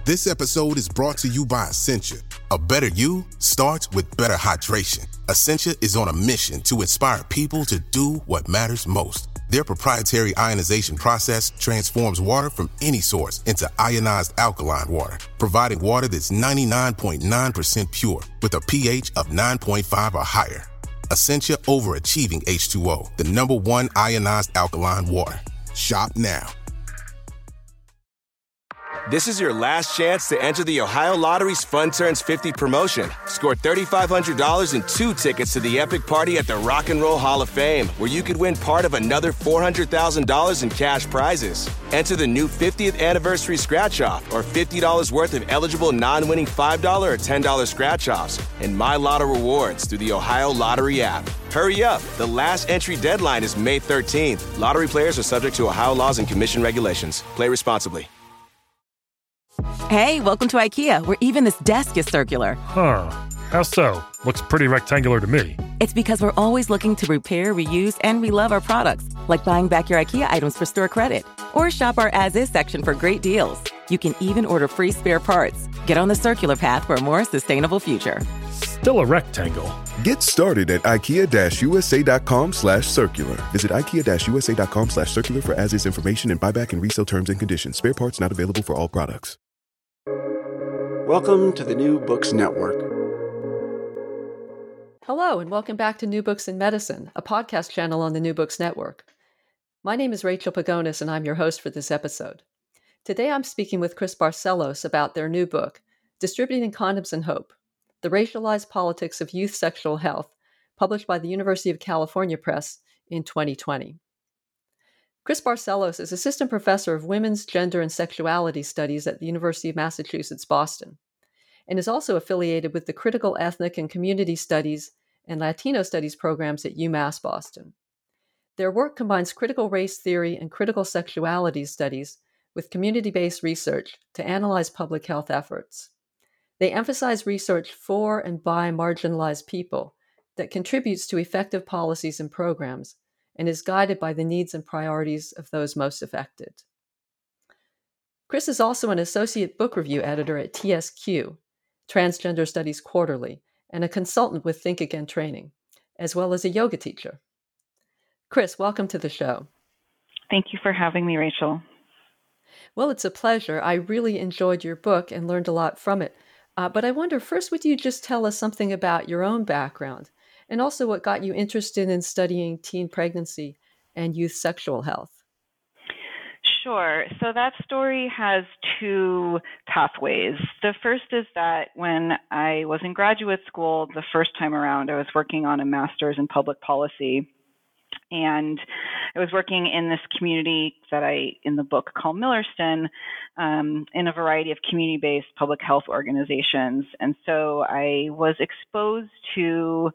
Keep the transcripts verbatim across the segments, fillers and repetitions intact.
This episode is brought to you by Essentia. A better you starts with better hydration. Essentia is on a mission to inspire people to do what matters most. Their proprietary ionization process transforms water from any source into ionized alkaline water, providing water that's ninety-nine point nine percent pure with a pH of nine point five or higher. Essentia Overachieving H two O, the number one ionized alkaline water. Shop now. This is your last chance to enter the Ohio Lottery's Fun Turns fifty promotion. Score three thousand five hundred dollars and two tickets to the epic party at the Rock and Roll Hall of Fame, where you could win part of another four hundred thousand dollars in cash prizes. Enter the new fiftieth anniversary scratch-off or fifty dollars worth of eligible non-winning five dollars or ten dollars scratch-offs and My Lotto rewards through the Ohio Lottery app. Hurry up. The last entry deadline is May thirteenth. Lottery players are subject to Ohio laws and commission regulations. Play responsibly. Hey, welcome to IKEA, where even this desk is circular. Huh. How so? Looks pretty rectangular to me. It's because we're always looking to repair, reuse, and relove our products, like buying back your IKEA items for store credit. Or shop our as-is section for great deals. You can even order free spare parts. Get on the circular path for a more sustainable future. Still a rectangle. Get started at ikea-usa.com slash circular. Visit ikea-usa.com slash circular for as-is information and buyback and resale terms and conditions. Spare parts not available for all products. Welcome to the New Books Network. Hello, and welcome back to New Books in Medicine, a podcast channel on the New Books Network. My name is Rachel Pagonis, and I'm your host for this episode. Today I'm speaking with Chris Barcellos about their new book, Distributing Condoms and Hope: The Racialized Politics of Youth Sexual Health, published by the University of California Press in twenty twenty. Chris Barcellos is Assistant Professor of Women's, Gender, and Sexuality Studies at the University of Massachusetts, Boston, and is also affiliated with the Critical Ethnic and Community Studies and Latino Studies programs at UMass Boston. Their work combines critical race theory and critical sexuality studies with community-based research to analyze public health efforts. They emphasize research for and by marginalized people that contributes to effective policies and programs and is guided by the needs and priorities of those most affected. Chris is also an associate book review editor at T S Q, Transgender Studies Quarterly, and a consultant with Think Again Training, as well as a yoga teacher. Chris, welcome to the show. Thank you for having me, Rachel. Well, it's a pleasure. I really enjoyed your book and learned a lot from it. Uh, but I wonder, first, would you just tell us something about your own background and also what got you interested in studying teen pregnancy and youth sexual health? Sure. So that story has two pathways. The first is that when I was in graduate school the first time around, I was working on a master's in public policy. And I was working in this community that I, in the book, call Millerston, um, in a variety of community-based public health organizations. And so I was exposed to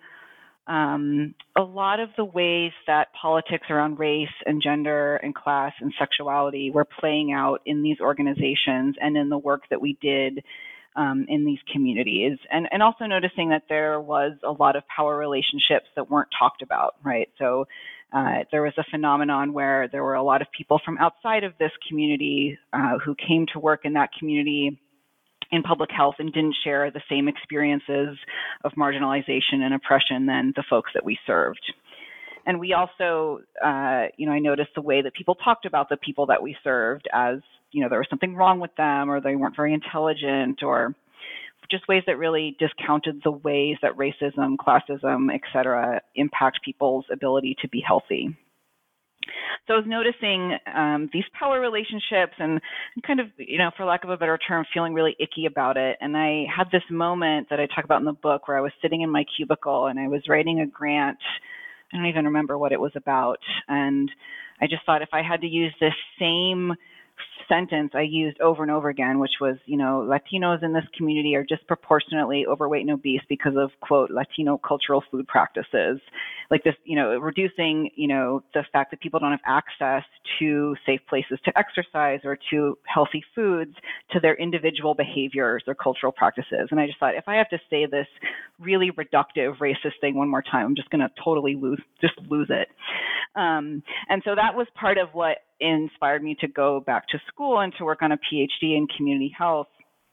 um, a lot of the ways that politics around race and gender and class and sexuality were playing out in these organizations and in the work that we did Um, in these communities, and, and also noticing that there was a lot of power relationships that weren't talked about, right? So uh, there was a phenomenon where there were a lot of people from outside of this community uh, who came to work in that community in public health and didn't share the same experiences of marginalization and oppression than the folks that we served. And we also, uh, you know, I noticed the way that people talked about the people that we served as, you know, there was something wrong with them, or they weren't very intelligent, or just ways that really discounted the ways that racism, classism, et cetera, impact people's ability to be healthy. So I was noticing um, these power relationships and kind of, you know, for lack of a better term, feeling really icky about it. And I had this moment that I talk about in the book where I was sitting in my cubicle and I was writing a grant. I don't even remember what it was about. And I just thought if I had to use this same sentence I used over and over again, which was, you know, Latinos in this community are disproportionately overweight and obese because of, quote, Latino cultural food practices. Like this, you know, reducing, you know, the fact that people don't have access to safe places to exercise or to healthy foods to their individual behaviors or cultural practices. And I just thought, if I have to say this really reductive racist thing one more time, I'm just going to totally lose, just lose it. Um, and so that was part of what inspired me to go back to school and to work on a PhD in community health.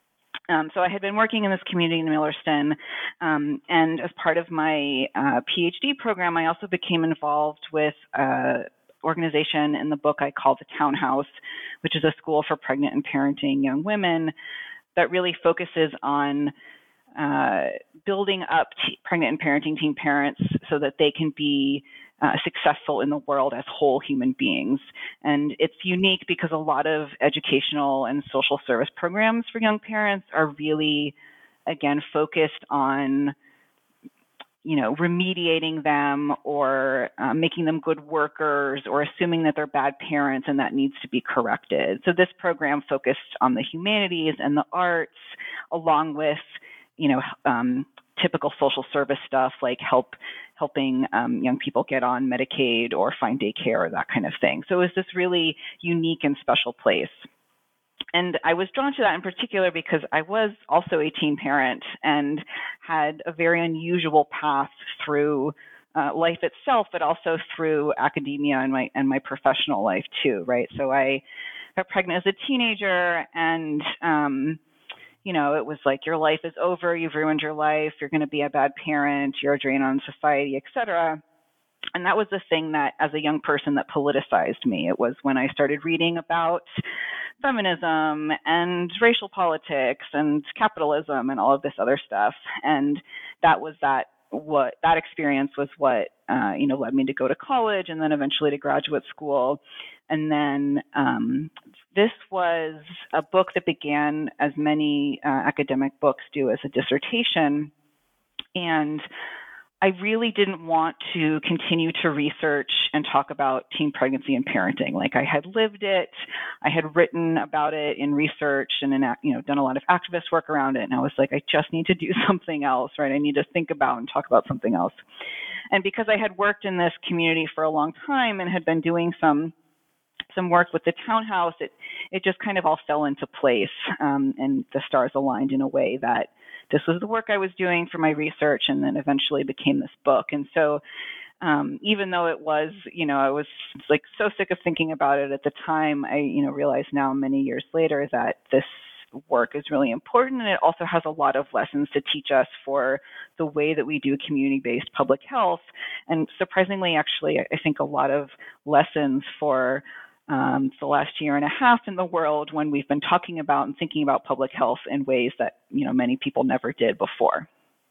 Um, so I had been working in this community in Millerston, um, and as part of my uh, PhD program, I also became involved with an organization in the book I call the Townhouse, which is a school for pregnant and parenting young women that really focuses on uh, building up t- pregnant and parenting teen parents so that they can be uh, successful in the world as whole human beings. And it's unique because a lot of educational and social service programs for young parents are really, again, focused on, you know, remediating them or uh, making them good workers or assuming that they're bad parents and that needs to be corrected. So this program focused on the humanities and the arts, along with, you know, um, typical social service stuff like help helping um, young people get on Medicaid or find daycare or that kind of thing. So it was this really unique and special place. And I was drawn to that in particular because I was also a teen parent and had a very unusual path through uh, life itself, but also through academia and my and my professional life too, right? So I got pregnant as a teenager, and um, you know, it was like, your life is over, you've ruined your life, you're going to be a bad parent, you're a drain on society, et cetera. And that was the thing that, as a young person, that politicized me. It was when I started reading about feminism and racial politics and capitalism and all of this other stuff. And that was that, what that experience was what, uh, you know, led me to go to college and then eventually to graduate school. And then um, this was a book that began, as many uh, academic books do, as a dissertation. And I really didn't want to continue to research and talk about teen pregnancy and parenting. Like, I had lived it, I had written about it in research and in, you know, done a lot of activist work around it. And I was like, I just need to do something else, right? I need to think about and talk about something else. And because I had worked in this community for a long time and had been doing some some work with the Townhouse, it it just kind of all fell into place, um, and the stars aligned in a way that this was the work I was doing for my research, and then eventually became this book. And so um, even though it was, you know, I was like so sick of thinking about it at the time, I, you know, realize now many years later that this work is really important, and it also has a lot of lessons to teach us for the way that we do community-based public health. And surprisingly, actually, I think a lot of lessons for Um, the last year and a half in the world when we've been talking about and thinking about public health in ways that, you know, many people never did before.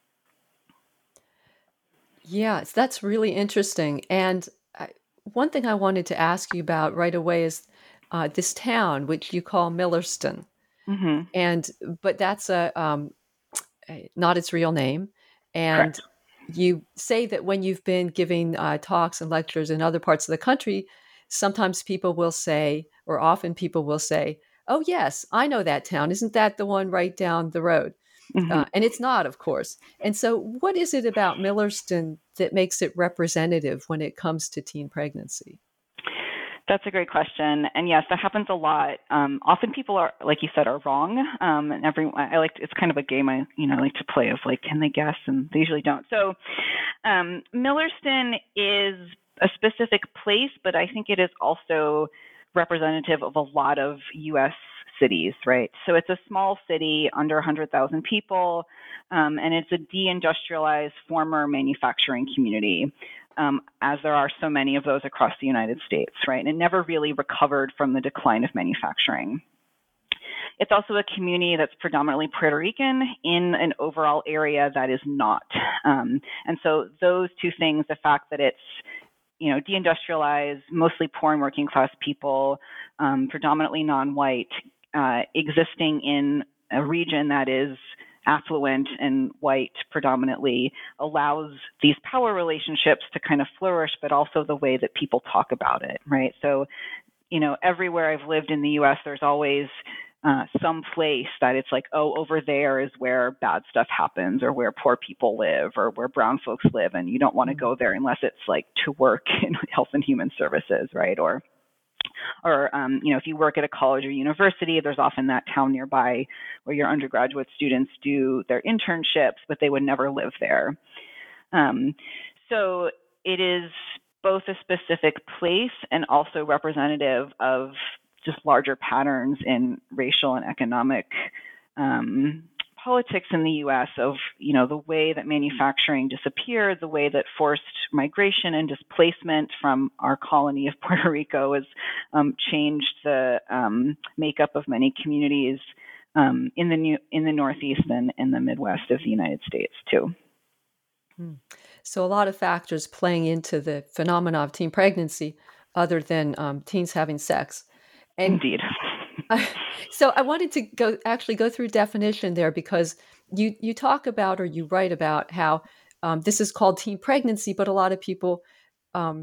Yeah, that's really interesting. And I, one thing I wanted to ask you about right away is uh, this town, which you call Millerston. Mm-hmm. And but that's a um, not its real name. And Correct. You say that when you've been giving uh, talks and lectures in other parts of the country, sometimes people will say, or often people will say, oh, yes, I know that town. Isn't that the one right down the road? Mm-hmm. Uh, and it's not, of course. And so what is it about Millerston that makes it representative when it comes to teen pregnancy? That's a great question. And yes, that happens a lot. Um, often people are, like you said, are wrong. Um, and every, I like, it's kind of a game I, you know, like to play of like, can they guess? And they usually don't. So um, Millerston is a specific place, but I think it is also representative of a lot of U S cities, right? So it's a small city, under one hundred thousand people, um, and it's a deindustrialized former manufacturing community, um, as there are so many of those across the United States, right? And it never really recovered from the decline of manufacturing. It's also a community that's predominantly Puerto Rican in an overall area that is not. Um, and so those two things, the fact that it's, you know, deindustrialized, mostly poor and working class people, um, predominantly non-white, uh, existing in a region that is affluent and white predominantly, allows these power relationships to kind of flourish, but also the way that people talk about it, right? So, you know, everywhere I've lived in the U S, there's always Uh, some place that it's like, oh, over there is where bad stuff happens, or where poor people live, or where brown folks live, and you don't want to go there unless it's like to work in health and human services, right? Or, or um, you know, if you work at a college or university, there's often that town nearby where your undergraduate students do their internships, but they would never live there. Um, so it is both a specific place and also representative of just larger patterns in racial and economic um, politics in the U S of, you know, the way that manufacturing disappeared, the way that forced migration and displacement from our colony of Puerto Rico has um, changed the um, makeup of many communities um, in the new, in the Northeast and in the Midwest of the United States too. So a lot of factors playing into the phenomena of teen pregnancy, other than um, teens having sex. And Indeed. I, so I wanted to go actually go through definition there, because you you talk about, or you write about, how um, this is called teen pregnancy, but a lot of people um,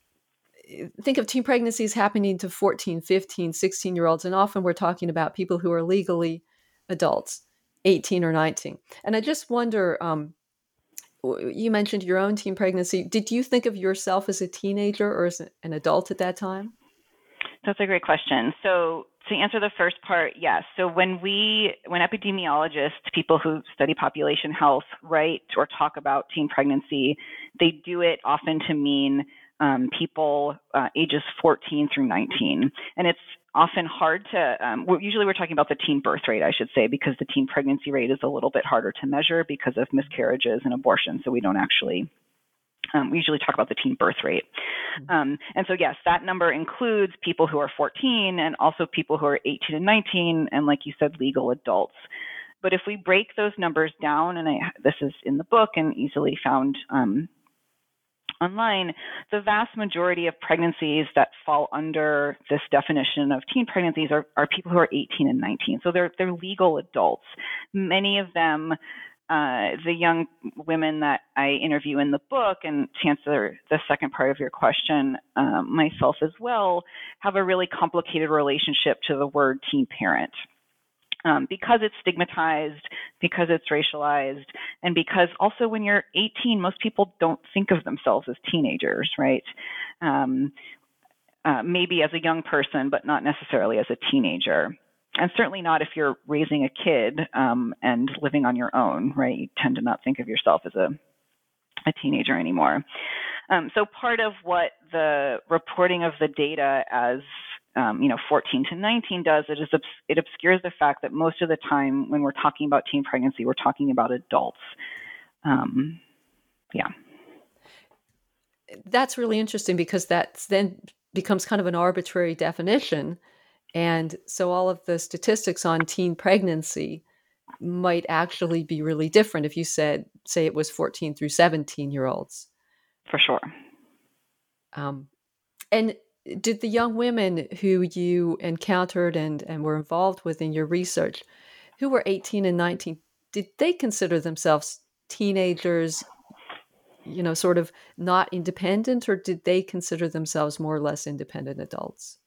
think of teen pregnancies happening to fourteen, fifteen, sixteen year olds, and often we're talking about people who are legally adults, eighteen or nineteen. And I just wonder, um, you mentioned your own teen pregnancy. Did you think of yourself as a teenager or as an adult at that time? That's a great question. So to answer the first part, yes. So when we, when epidemiologists, people who study population health, write or talk about teen pregnancy, they do it often to mean um, people uh, ages fourteen through nineteen. And it's often hard to, um, we're, usually we're talking about the teen birth rate, I should say, because the teen pregnancy rate is a little bit harder to measure because of miscarriages and abortion. So we don't actually, um, we usually talk about the teen birth rate. Um, and so, yes, that number includes people who are fourteen and also people who are eighteen and nineteen, and like you said, legal adults. But if we break those numbers down, and I, this is in the book and easily found um, online, the vast majority of pregnancies that fall under this definition of teen pregnancies are, are people who are eighteen and nineteen. So they're they're legal adults. Many of them, uh, the young women that I interview in the book, and to answer the second part of your question, um, myself as well, have a really complicated relationship to the word teen parent. Um, because it's stigmatized, because it's racialized, and because also when you're eighteen, most people don't think of themselves as teenagers, right? Um, uh, maybe as a young person, but not necessarily as a teenager. And certainly not if you're raising a kid um, and living on your own, right? You tend to not think of yourself as a, a teenager anymore. Um, so part of what the reporting of the data as Um, you know, fourteen to nineteen does, it is it obscures the fact that most of the time when we're talking about teen pregnancy, we're talking about adults. Um, yeah. That's really interesting, because that then becomes kind of an arbitrary definition. And so all of the statistics on teen pregnancy might actually be really different if you said, say it was fourteen through seventeen year olds. For sure. Um, and did the young women who you encountered and, and were involved with in your research, who were eighteen and nineteen, did they consider themselves teenagers, you know, sort of not independent, or did they consider themselves more or less independent adults?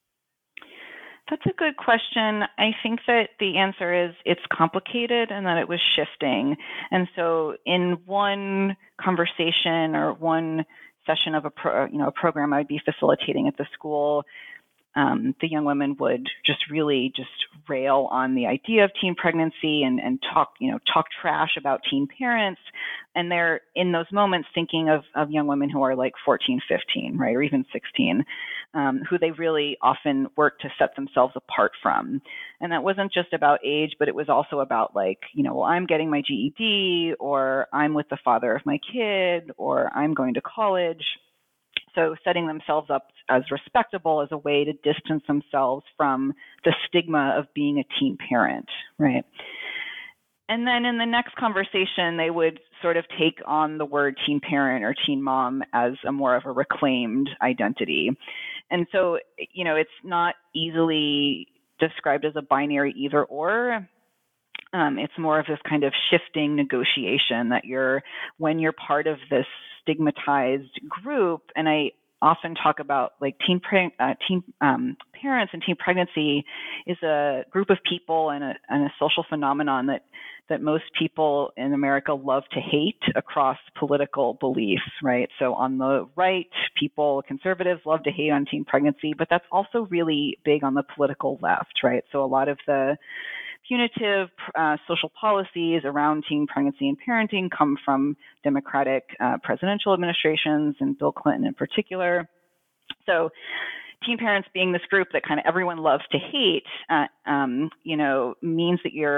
That's a good question. I think that the answer is it's complicated and that it was shifting. And so in one conversation or one session of a pro, you know a program I'd be facilitating at the school, um, the young women would just really just rail on the idea of teen pregnancy and, and talk you know talk trash about teen parents, and they're in those moments thinking of, of young women who are like fourteen, fifteen, right, or even sixteen, um, who they really often work to set themselves apart from. And that wasn't just about age, but it was also about like, you know, well, I'm getting my G E D, or I'm with the father of my kid, or I'm going to college. So setting themselves up as respectable as a way to distance themselves from the stigma of being a teen parent, right? And then in the next conversation, they would sort of take on the word teen parent or teen mom as a more of a reclaimed identity. And so, you know, it's not easily described as a binary either or. Um, it's more of this kind of shifting negotiation that you're, when you're part of this stigmatized group, and I often talk about like teen, pre- uh, teen um, parents and teen pregnancy is a group of people and a, and a social phenomenon that that most people in America love to hate across political beliefs, right? So on the right, people, conservatives love to hate on teen pregnancy, but that's also really big on the political left, right? So a lot of the punitive uh, social policies around teen pregnancy and parenting come from Democratic uh, presidential administrations, and Bill Clinton in particular. So teen parents being this group that kind of everyone loves to hate, uh, um, you know, means that you're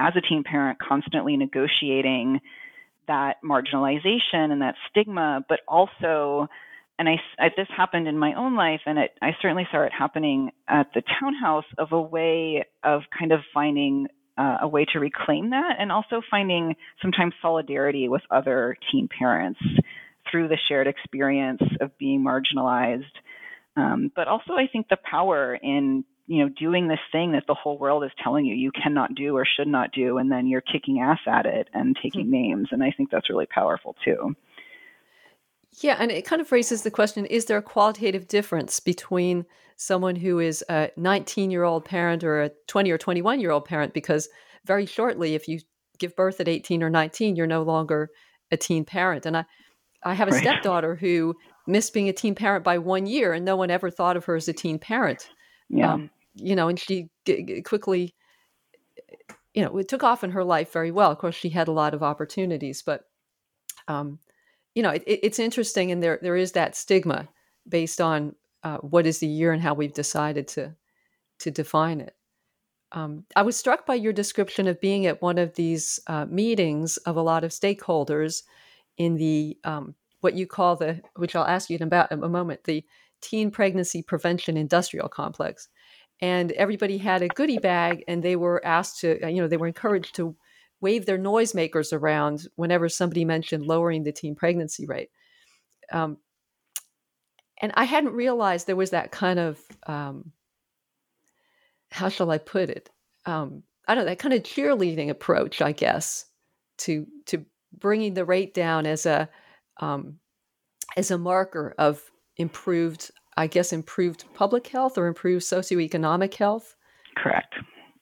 as a teen parent, constantly negotiating that marginalization and that stigma, but also, and I, I this happened in my own life, and it, I certainly saw it happening at the townhouse, of a way of kind of finding uh, a way to reclaim that, and also finding sometimes solidarity with other teen parents through the shared experience of being marginalized. Um, but also, I think the power in, you know, doing this thing that the whole world is telling you you cannot do or should not do, and then you're kicking ass at it and taking mm-hmm. names. And I think that's really powerful too. Yeah, and it kind of raises the question, is there a qualitative difference between someone who is a nineteen-year-old parent or a twenty or twenty-one-year-old parent? Because very shortly, if you give birth at eighteen or nineteen, you're no longer a teen parent. And I, I have a right. stepdaughter who missed being a teen parent by one year, and no one ever thought of her as a teen parent. Yeah. Um, you know, and she g- g- quickly, you know, it took off in her life very well. Of course, she had a lot of opportunities, but, um, you know, it, it's interesting. And there there is that stigma based on uh, what is the year and how we've decided to to define it. Um, I was struck by your description of being at one of these uh, meetings of a lot of stakeholders in the, um, what you call the, which I'll ask you about in a moment, the Teen Pregnancy Prevention Industrial Complex. And everybody had a goodie bag, and they were asked to, you know, they were encouraged to wave their noisemakers around whenever somebody mentioned lowering the teen pregnancy rate. Um, and I hadn't realized there was that kind of, um, how shall I put it? Um, I don't know, that kind of cheerleading approach, I guess, to to bringing the rate down as a um, as a marker of improved, I guess, improved public health or improved socioeconomic health. Correct.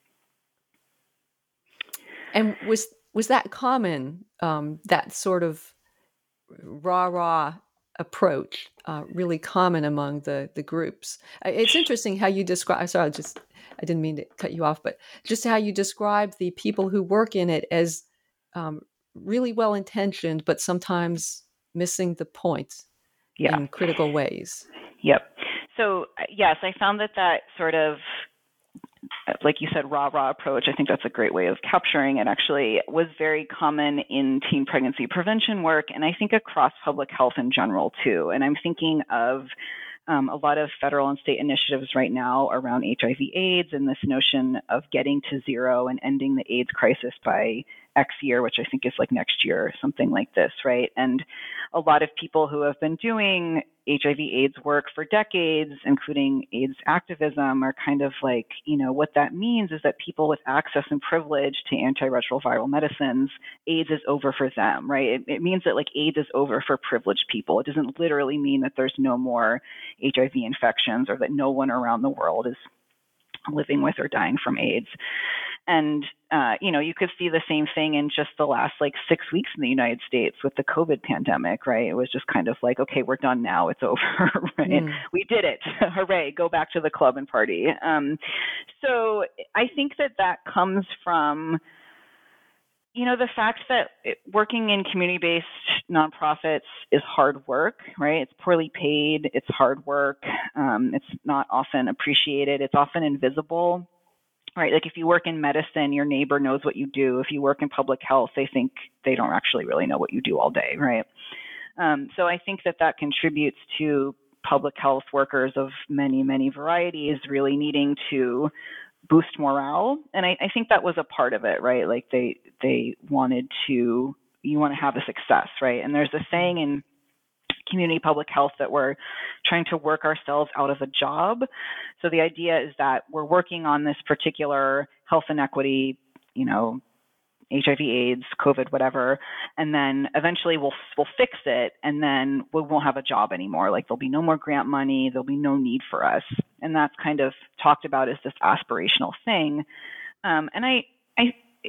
And was was that common, um, that sort of rah-rah approach, uh, really common among the, the groups? It's interesting how you describe, sorry, I just, I didn't mean to cut you off, but just how you describe the people who work in it as um, really well-intentioned, but sometimes missing the point yeah. in critical ways. Yep. So yes, I found that that sort of, like you said, rah-rah approach, I think that's a great way of capturing it, actually, was very common in teen pregnancy prevention work, and I think across public health in general, too. And I'm thinking of um, a lot of federal and state initiatives right now around H I V AIDS and this notion of getting to zero and ending the AIDS crisis by X year, which I think is like next year, something like this, right? And a lot of people who have been doing H I V AIDS work for decades, including AIDS activism, are kind of like, you know, what that means is that people with access and privilege to antiretroviral medicines, AIDS is over for them, right? It, it means that like AIDS is over for privileged people. It doesn't literally mean that there's no more H I V infections or that no one around the world is living with or dying from AIDS. And, uh, you know, you could see the same thing in just the last like six weeks in the United States with the COVID pandemic, right? It was just kind of like, okay, we're done now. It's over, right? Mm. We did it. Hooray. Go back to the club and party. Um, so I think that that comes from, you know, the fact that it, working in community-based nonprofits is hard work, right? It's poorly paid. It's hard work. Um, it's not often appreciated. It's often invisible. Right, like if you work in medicine, your neighbor knows what you do. If you work in public health, they think they don't actually really know what you do all day, right? Um, so I think that that contributes to public health workers of many, many varieties really needing to boost morale. And I, I think that was a part of it, right? Like they they wanted to, you want to have a success, right? And there's a saying in community public health that we're trying to work ourselves out of a job. So the idea is that we're working on this particular health inequity, you know, H I V AIDS, COVID, whatever, and then eventually we'll we'll fix it, and then we won't have a job anymore. Like there'll be no more grant money, there'll be no need for us, and that's kind of talked about as this aspirational thing. Um, and I I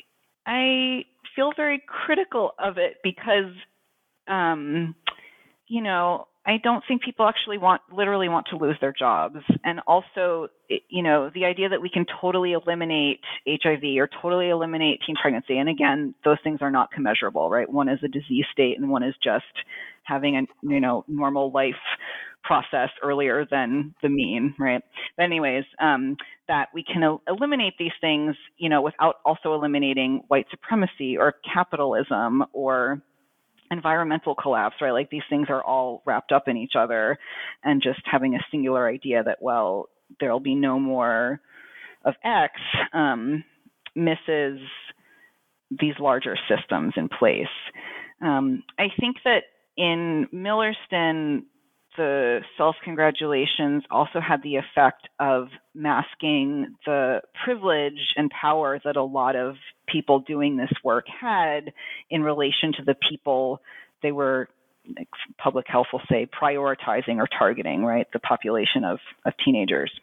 I feel very critical of it because. Um, you know, I don't think people actually want, literally want to lose their jobs. And also, you know, the idea that we can totally eliminate H I V or totally eliminate teen pregnancy. And again, those things are not commensurable, right? One is a disease state and one is just having a, you know, normal life process earlier than the mean, right? But anyways, um, that we can el- eliminate these things, you know, without also eliminating white supremacy or capitalism or environmental collapse, right? Like these things are all wrapped up in each other, and just having a singular idea that, well, there'll be no more of X um, misses these larger systems in place. Um, I think that in Millerston, the self-congratulations also had the effect of masking the privilege and power that a lot of people doing this work had in relation to the people they were, like public health will say, prioritizing or targeting, right? The population of, of teenagers.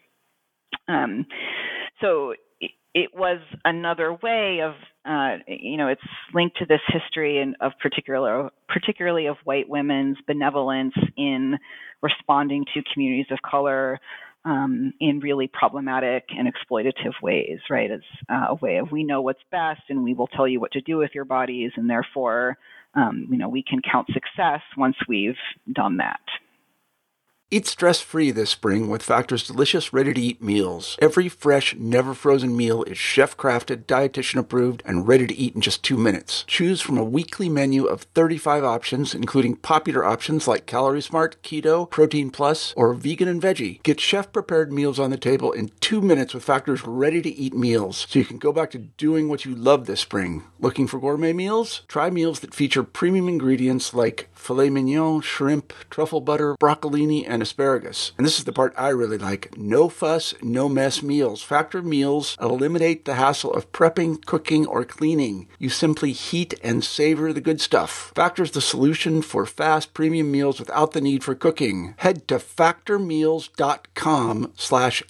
Um, so it, it was another way of, uh, you know, it's linked to this history and of particular, particularly of white women's benevolence in responding to communities of color um, in really problematic and exploitative ways, right? As uh, a way of, we know what's best and we will tell you what to do with your bodies, and therefore, um, you know, we can count success once we've done that. Eat stress-free this spring with Factor's delicious, ready-to-eat meals. Every fresh, never-frozen meal is chef-crafted, dietitian-approved, and ready to eat in just two minutes. Choose from a weekly menu of thirty-five options, including popular options like Calorie Smart, Keto, Protein Plus, or Vegan and Veggie. Get chef-prepared meals on the table in two minutes with Factor's ready-to-eat meals, so you can go back to doing what you love this spring. Looking for gourmet meals? Try meals that feature premium ingredients like filet mignon, shrimp, truffle butter, broccolini, and asparagus. And this is the part I really like. No fuss, no mess meals. Factor meals eliminate the hassle of prepping, cooking, or cleaning. You simply heat and savor the good stuff. Factor's the solution for fast premium meals without the need for cooking. Head to factormeals.com slash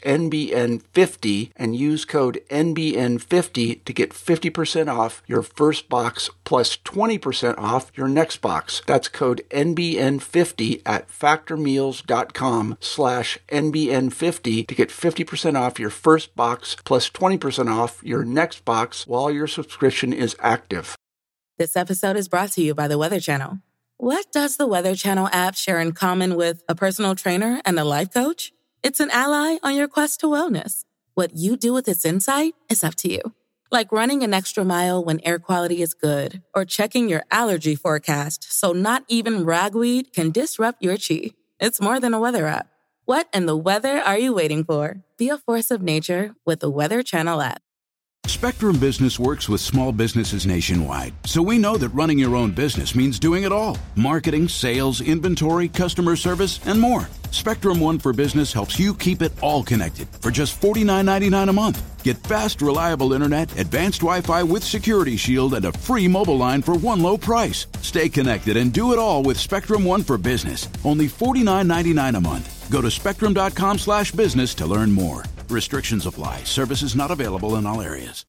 NBN50 and use code N B N fifty to get fifty percent off your first box plus twenty percent off your next box. That's code N B N fifty at factormeals.com slash N B N fifty to get fifty percent off your first box plus twenty percent off your next box while your subscription is active. This episode is brought to you by the Weather Channel. What does the Weather Channel app share in common with a personal trainer and a life coach? It's an ally on your quest to wellness. What you do with its insight is up to you. Like running an extra mile when air quality is good, or checking your allergy forecast so not even ragweed can disrupt your chi. It's more than a weather app. What in the weather are you waiting for? Be a force of nature with the Weather Channel app. Spectrum Business works with small businesses nationwide, so we know that running your own business means doing it all. Marketing, sales, inventory, customer service, and more. Spectrum One for Business helps you keep it all connected for just forty-nine ninety-nine a month. Get fast, reliable internet, advanced Wi-Fi with Security Shield, and a free mobile line for one low price. Stay connected and do it all with Spectrum One for Business. Only forty-nine ninety-nine a month. Go to spectrum.com slash business to learn more. Restrictions apply. Services not available in all areas.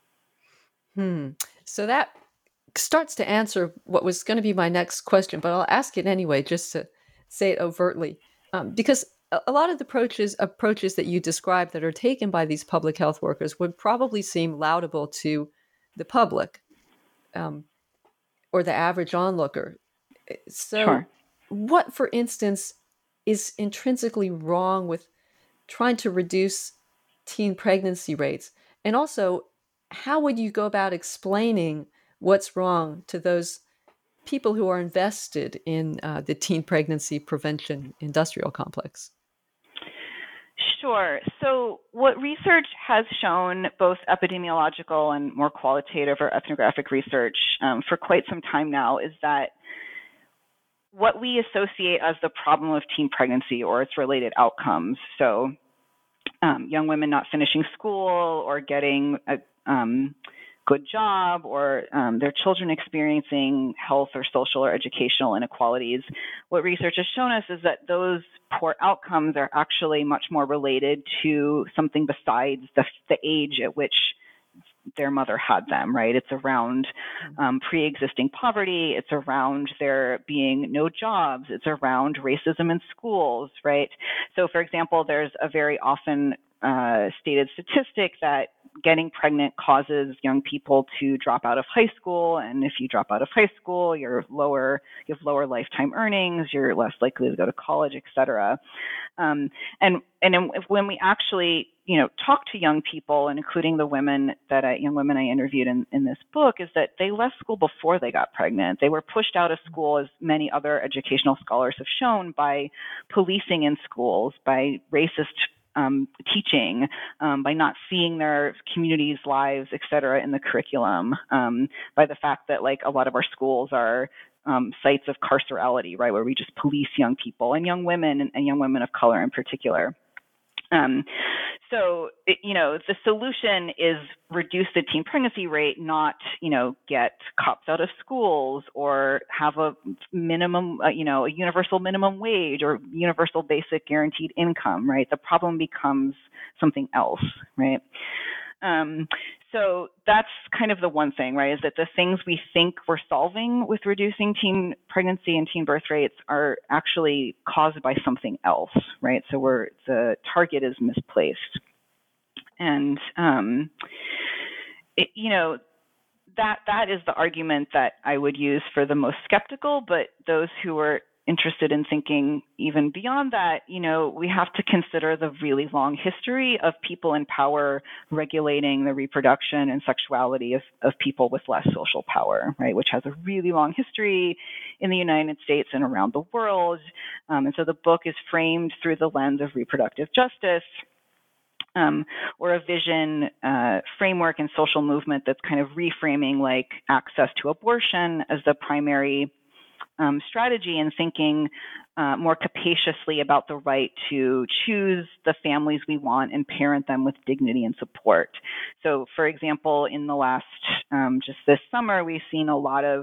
Hmm. So that starts to answer what was going to be my next question, but I'll ask it anyway, just to say it overtly. Um, because a lot of the approaches approaches that you described that are taken by these public health workers would probably seem laudable to the public um, or the average onlooker. So Sure. What, for instance, is intrinsically wrong with trying to reduce teen pregnancy rates? And also, how would you go about explaining what's wrong to those people who are invested in uh, the teen pregnancy prevention industrial complex? Sure. So what research has shown, both epidemiological and more qualitative or ethnographic research um, for quite some time now, is that what we associate as the problem of teen pregnancy or its related outcomes, so um, young women not finishing school or getting a um, good job, or um, their children experiencing health or social or educational inequalities, what research has shown us is that those poor outcomes are actually much more related to something besides the, the age at which their mother had them, right? It's around um, pre-existing poverty. It's around there being no jobs. It's around racism in schools, right? So, for example, there's a very often uh, stated statistic that getting pregnant causes young people to drop out of high school, and if you drop out of high school, you're lower, you have lower lifetime earnings, you're less likely to go to college, et cetera. Um, and and when we actually, you know, talk to young people, and including the women that I, young women I interviewed in, in this book, is that they left school before they got pregnant. They were pushed out of school, as many other educational scholars have shown, by policing in schools, by racist um, teaching, um, by not seeing their communities' lives, et cetera, in the curriculum, um, by the fact that like a lot of our schools are Um, sites of carcerality, right, where we just police young people and young women and, and young women of color in particular. Um, so, it, you know, the solution is reduce the teen pregnancy rate, not, you know, get cops out of schools or have a minimum, uh, you know, a universal minimum wage or universal basic guaranteed income, right? The problem becomes something else, right? Um, so that's kind of the one thing, right, is that the things we think we're solving with reducing teen pregnancy and teen birth rates are actually caused by something else, right? So we're, the target is misplaced. And, um, it, you know, that that is the argument that I would use for the most skeptical, but those who are interested in thinking even beyond that, you know, we have to consider the really long history of people in power regulating the reproduction and sexuality of, of people with less social power, right, which has a really long history in the United States and around the world. Um, and so the book is framed through the lens of reproductive justice, Um, or a vision uh, framework and social movement that's kind of reframing like access to abortion as the primary Um, strategy, and thinking uh, more capaciously about the right to choose the families we want and parent them with dignity and support. So, for example, in the last, um, just this summer, we've seen a lot of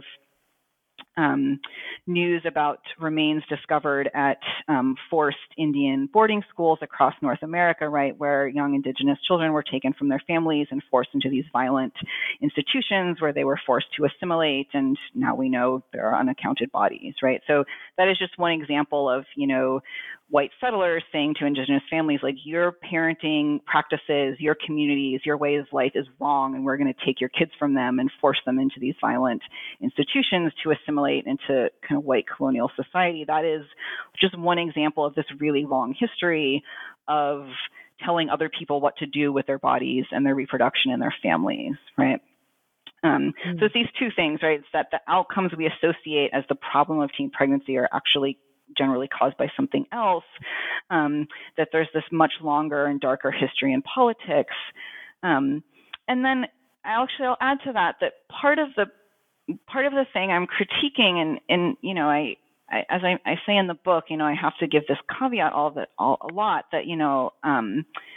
Um, news about remains discovered at um, forced Indian boarding schools across North America, right, where young Indigenous children were taken from their families and forced into these violent institutions where they were forced to assimilate, and now we know there are unaccounted bodies, right? So that is just one example of, you know, white settlers saying to Indigenous families, like, your parenting practices, your communities, your way of life is wrong, and we're going to take your kids from them and force them into these violent institutions to assimilate into kind of white colonial society. That is just one example of this really long history of telling other people what to do with their bodies and their reproduction and their families, right? Um, mm-hmm. So it's these two things, right? It's that the outcomes we associate as the problem of teen pregnancy are actually generally caused by something else, um, that there's this much longer and darker history in politics. Um, and then I actually, I'll add to that, that part of the part of the thing I'm critiquing, and, and you know, I, I as I, I say in the book, you know, I have to give this caveat all that all, a lot that, you know, um,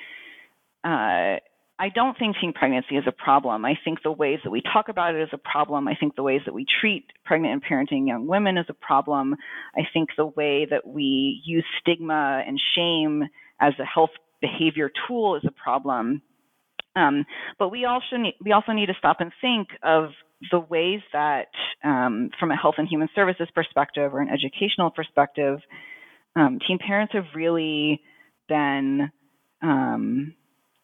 uh, I don't think teen pregnancy is a problem. I think the ways that we talk about it is a problem. I think the ways that we treat pregnant and parenting young women is a problem. I think the way that we use stigma and shame as a health behavior tool is a problem. Um, but we also need, we also need to stop and think of the ways that, um, from a health and human services perspective or an educational perspective, um, teen parents have really been, um,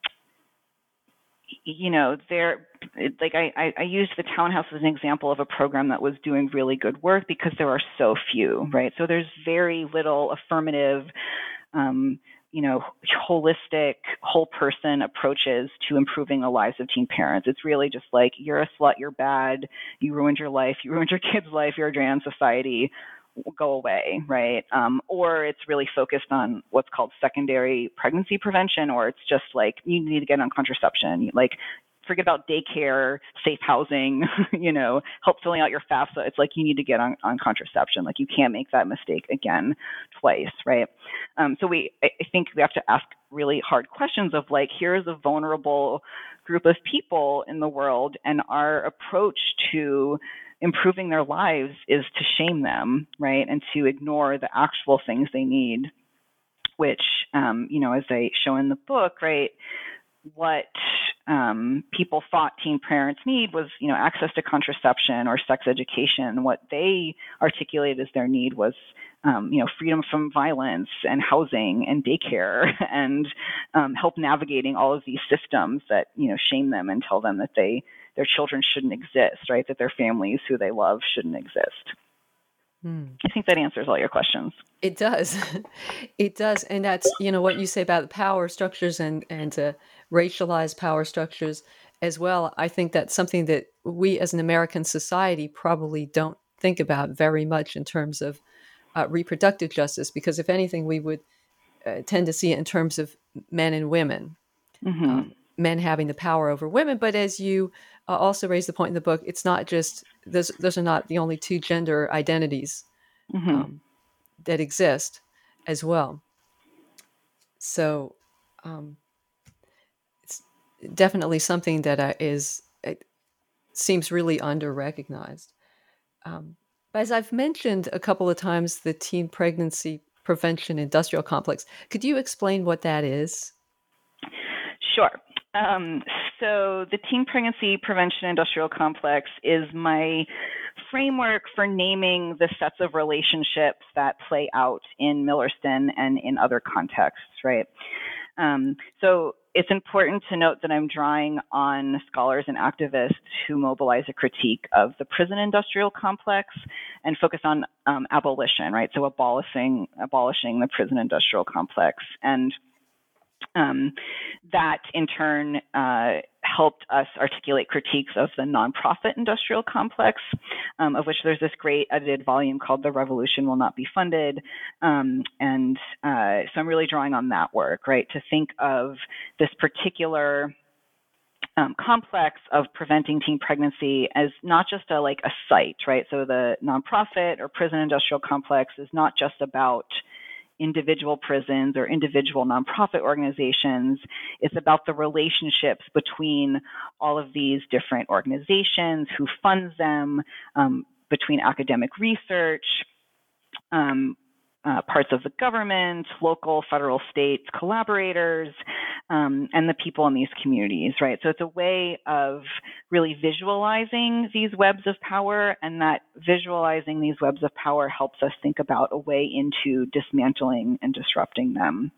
you know, they're like, I, I used the Townhouse as an example of a program that was doing really good work because there are so few, right? So there's very little affirmative, um, you know, holistic, whole person approaches to improving the lives of teen parents. It's really just like, you're a slut, you're bad, you ruined your life, you ruined your kid's life, you're a drain on society, go away, right? Um, or it's really focused on what's called secondary pregnancy prevention, or it's just like, you need to get on contraception, like, forget about daycare, safe housing, you know, help filling out your FAFSA. It's like, you need to get on, on contraception. Like, you can't make that mistake again twice, right? Um, so we, I think we have to ask really hard questions of like, here's a vulnerable group of people in the world, and our approach to improving their lives is to shame them, right? And to ignore the actual things they need, which, um, you know, as I show in the book, right, what um, people thought teen parents need was, you know, access to contraception or sex education. What they articulated as their need was um, you know, freedom from violence and housing and daycare and um, help navigating all of these systems that, you know, shame them and tell them that they their children shouldn't exist, right? That their families who they love shouldn't exist. Hmm. I think that answers all your questions. It does. It does. And that's, you know, what you say about the power structures and, and to racialize power structures as well. I think that's something that we as an American society probably don't think about very much in terms of uh, reproductive justice, because if anything, we would uh, tend to see it in terms of men and women, mm-hmm. um, men having the power over women. But as you uh, also raise the point in the book, it's not just, those, those are not the only two gender identities mm-hmm. um, that exist as well. So um, it's definitely something that uh, is, it seems really under-recognized. Um, but as I've mentioned a couple of times, the Teen Pregnancy Prevention Industrial Complex, could you explain what that is? Sure. Um, so the Teen Pregnancy Prevention Industrial Complex is my framework for naming the sets of relationships that play out in Millerston and in other contexts, right? Um, so it's important to note that I'm drawing on scholars and activists who mobilize a critique of the prison industrial complex and focus on um, abolition, right? So abolishing, abolishing the prison industrial complex. And Um, that in turn uh, helped us articulate critiques of the nonprofit industrial complex, um, of which there's this great edited volume called The Revolution Will Not Be Funded. Um, and uh, so I'm really drawing on that work, right, to think of this particular um, complex of preventing teen pregnancy as not just a, like a site, right? So the nonprofit or prison industrial complex is not just about individual prisons or individual nonprofit organizations. It's about the relationships between all of these different organizations, who funds them, um, between academic research, um, uh, parts of the government, local, federal, state collaborators, um, and the people in these communities, right? So it's a way of really visualizing these webs of power, and that visualizing these webs of power helps us think about a way into dismantling and disrupting them.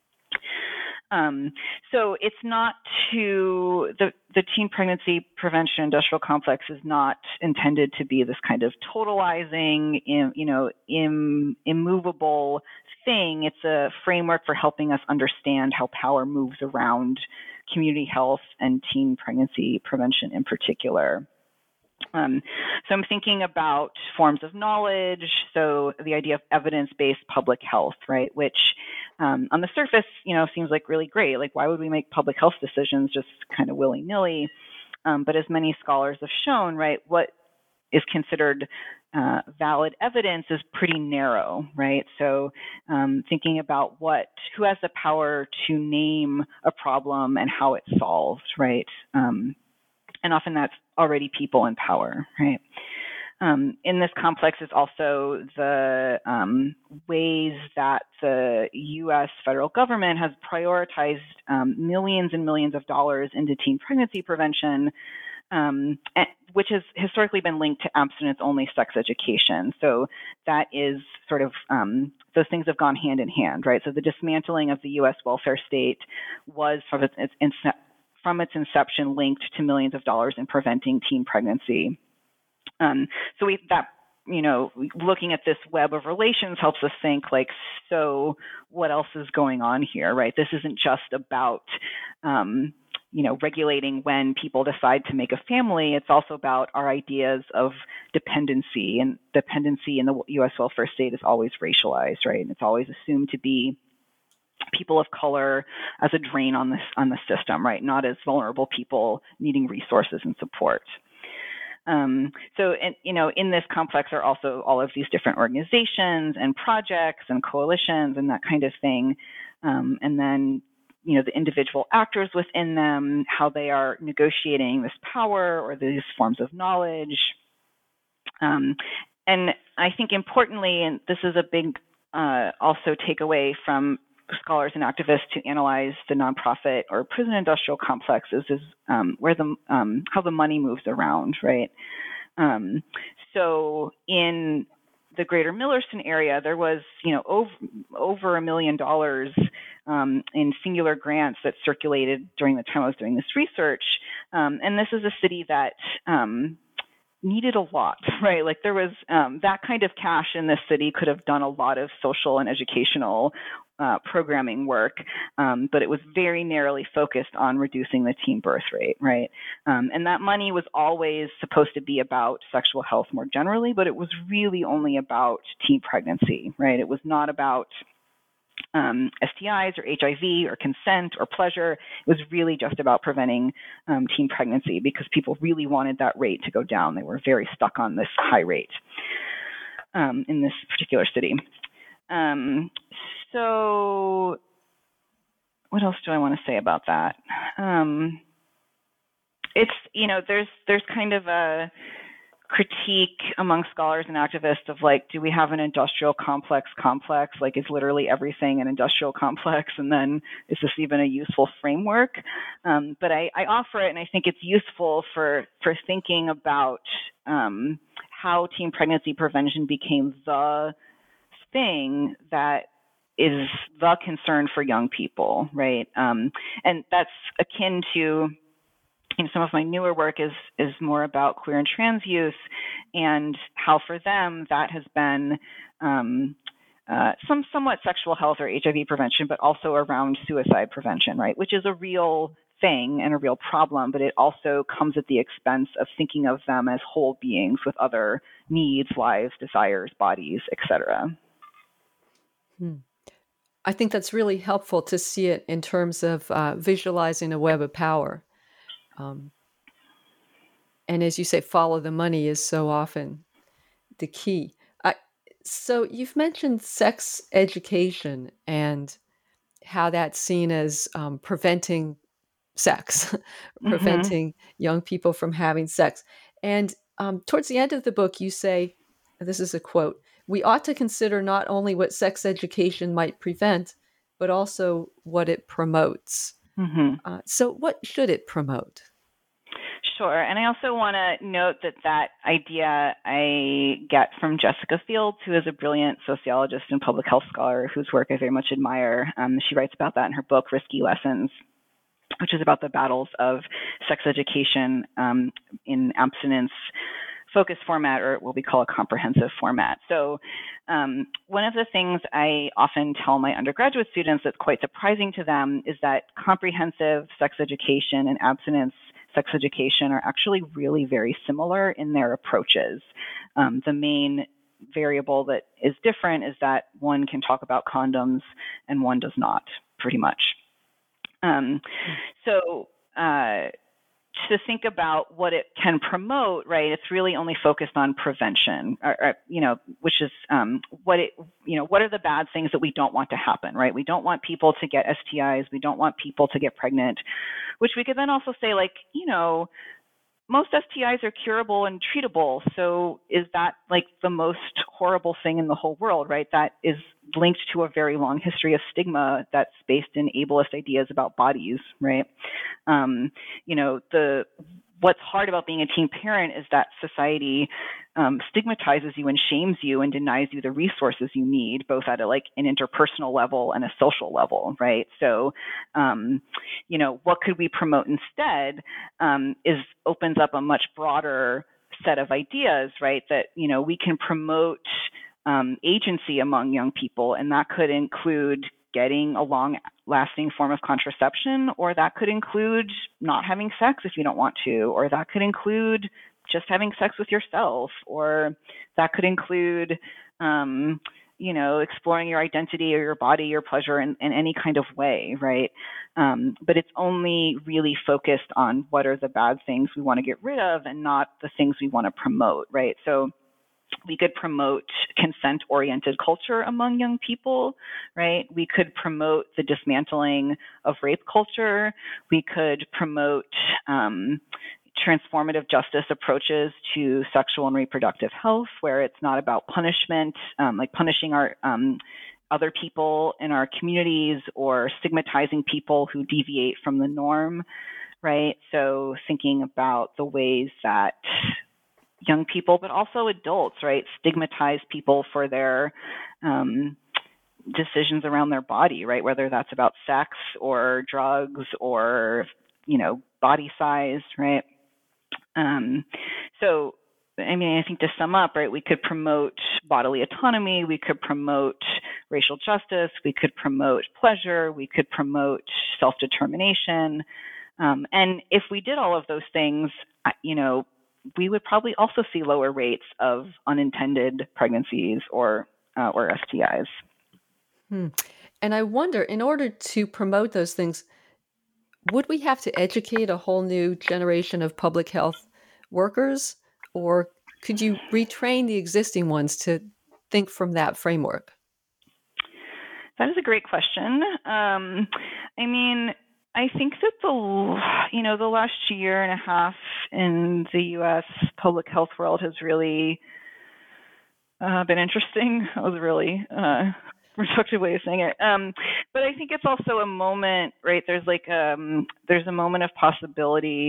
Um, so it's not to, the, the Teen Pregnancy Prevention Industrial Complex is not intended to be this kind of totalizing, you know, im, immovable thing. It's a framework for helping us understand how power moves around community health and teen pregnancy prevention in particular. Um, so I'm thinking about forms of knowledge, so the idea of evidence-based public health, right, which um, on the surface, you know, seems like really great. Like, why would we make public health decisions just kind of willy-nilly? Um, but as many scholars have shown, right, what is considered uh, valid evidence is pretty narrow, right? So um, thinking about what, who has the power to name a problem and how it's solved, right? Um, and often that's already people in power, right? Um, in this complex is also the um, ways that the U S federal government has prioritized um, millions and millions of dollars into teen pregnancy prevention, um, and, which has historically been linked to abstinence-only sex education. So that is sort of, um, those things have gone hand in hand, right? So the dismantling of the U S welfare state was from its, its from its inception linked to millions of dollars in preventing teen pregnancy. Um, so we, that, you know, looking at this web of relations helps us think like, so what else is going on here, right? This isn't just about, um, you know, regulating when people decide to make a family. It's also about our ideas of dependency, and dependency in the U S welfare state is always racialized, right? And it's always assumed to be people of color as a drain on this on the system, right? Not as vulnerable people needing resources and support. Um, so, and, you know, in this complex are also all of these different organizations and projects and coalitions and that kind of thing. Um, and then, you know, the individual actors within them, how they are negotiating this power or these forms of knowledge. Um, and I think importantly, and this is a big uh, also takeaway from scholars and activists to analyze the nonprofit or prison industrial complexes is um, where the um, how the money moves around, right? Um, so in the greater Millerston area, there was, you know, over, over a million dollars um, in singular grants that circulated during the time I was doing this research. Um, and this is a city that um, needed a lot, right? Like there was um, that kind of cash in this city could have done a lot of social and educational uh, programming work, um, but it was very narrowly focused on reducing the teen birth rate, right? Um, and that money was always supposed to be about sexual health more generally, but it was really only about teen pregnancy, right? It was not about Um, S T Is or H I V or consent or pleasure. It was really just about preventing um, teen pregnancy because people really wanted that rate to go down. They were very stuck on this high rate um, in this particular city. Um, so what else do I want to say about that? Um, it's, you know, there's there's kind of a critique among scholars and activists of like, do we have an industrial complex complex? Like, is literally everything an industrial complex? And then is this even a useful framework? Um, but I, I offer it, and I think it's useful for, for thinking about um, how teen pregnancy prevention became the thing that is the concern for young people, right? Um, and that's akin to, you know, some of my newer work is is more about queer and trans youth and how for them that has been um, uh, some somewhat sexual health or H I V prevention, but also around suicide prevention, right? Which is a real thing and a real problem, but it also comes at the expense of thinking of them as whole beings with other needs, lives, desires, bodies, et cetera. Hmm. I think that's really helpful to see it in terms of uh, visualizing a web of power. Um, and as you say, follow the money is so often the key. I, so you've mentioned sex education and how that's seen as um, preventing sex, mm-hmm. preventing young people from having sex. And um, towards the end of the book, you say, this is a quote, "We ought to consider not only what sex education might prevent, but also what it promotes." Mm-hmm. Uh, so what should it promote? Sure. And I also want to note that that idea I get from Jessica Fields, who is a brilliant sociologist and public health scholar whose work I very much admire. Um, she writes about that in her book, Risky Lessons, which is about the battles of sex education um, in abstinence focused format, or what we call a comprehensive format. So um, one of the things I often tell my undergraduate students that's quite surprising to them is that comprehensive sex education and abstinence sex education are actually really very similar in their approaches. Um, the main variable that is different is that one can talk about condoms and one does not, pretty much. Um, so uh, to think about what it can promote, right, it's really only focused on prevention, or, or, you know, which is um, what it, you know, what are the bad things that we don't want to happen, right? We don't want people to get S T Is. We don't want people to get pregnant, which we could then also say, like, you know, most S T Is are curable and treatable. So is that like the most horrible thing in the whole world, right? That is linked to a very long history of stigma that's based in ableist ideas about bodies, right? Um, you know, the what's hard about being a teen parent is that society um, stigmatizes you and shames you and denies you the resources you need, both at a, like an interpersonal level and a social level, right? So, um, you know, what could we promote instead um, is opens up a much broader set of ideas, right? That, you know, we can promote um, agency among young people, and that could include getting a long-lasting form of contraception, or that could include not having sex if you don't want to, or that could include just having sex with yourself, or that could include, um, you know, exploring your identity or your body, your pleasure in, in any kind of way, right? Um, but it's only really focused on what are the bad things we want to get rid of and not the things we want to promote, right? So we could promote consent-oriented culture among young people, right? We could promote the dismantling of rape culture. We could promote um, transformative justice approaches to sexual and reproductive health, where it's not about punishment, um, like punishing our um, other people in our communities or stigmatizing people who deviate from the norm, right? So thinking about the ways that young people, but also adults, right? Stigmatize people for their um, decisions around their body, right? Whether that's about sex or drugs or, you know, body size, right? Um, so, I mean, I think to sum up, right, we could promote bodily autonomy, we could promote racial justice, we could promote pleasure, we could promote self-determination. Um, and if we did all of those things, you know, we would probably also see lower rates of unintended pregnancies or uh, or S T Is. Hmm. And I wonder, in order to promote those things, would we have to educate a whole new generation of public health workers, or could you retrain the existing ones to think from that framework? That is a great question. Um, I mean, I think that the, you know, the last year and a half in the U S public health world has really uh, been interesting. That was a really uh, reductive way of saying it. Um, but I think it's also a moment, right? There's like, um, there's a moment of possibility.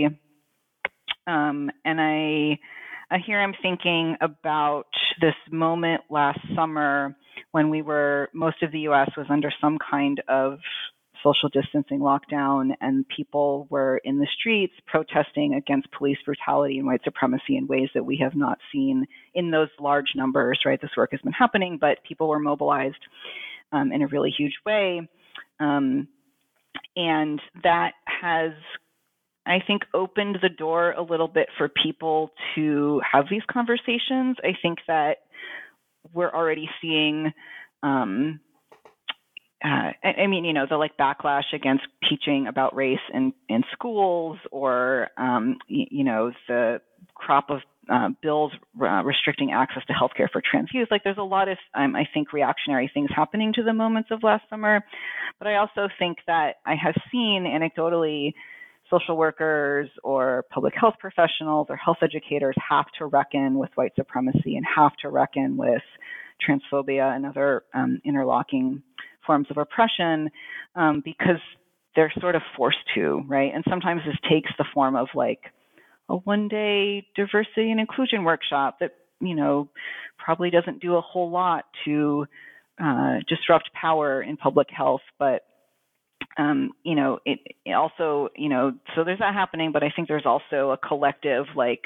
Um, and I, I here I'm thinking about this moment last summer when we were, most of the U S was under some kind of social distancing lockdown, and people were in the streets protesting against police brutality and white supremacy in ways that we have not seen in those large numbers, right? This work has been happening, but people were mobilized um, in a really huge way. Um, and that has, I think, opened the door a little bit for people to have these conversations. I think that we're already seeing um, Uh, I, I mean, you know, the like backlash against teaching about race in, in schools, or, um, you, you know, the crop of uh, bills uh, restricting access to healthcare for trans youth. Like, there's a lot of, um, I think, reactionary things happening to the moments of last summer. But I also think that I have seen anecdotally social workers or public health professionals or health educators have to reckon with white supremacy and have to reckon with transphobia and other um, interlocking forms of oppression um, because they're sort of forced to, right? And sometimes this takes the form of like a one-day diversity and inclusion workshop that, you know, probably doesn't do a whole lot to uh, disrupt power in public health, but um, you know, it, it also, you know, so there's that happening, but I think there's also a collective like,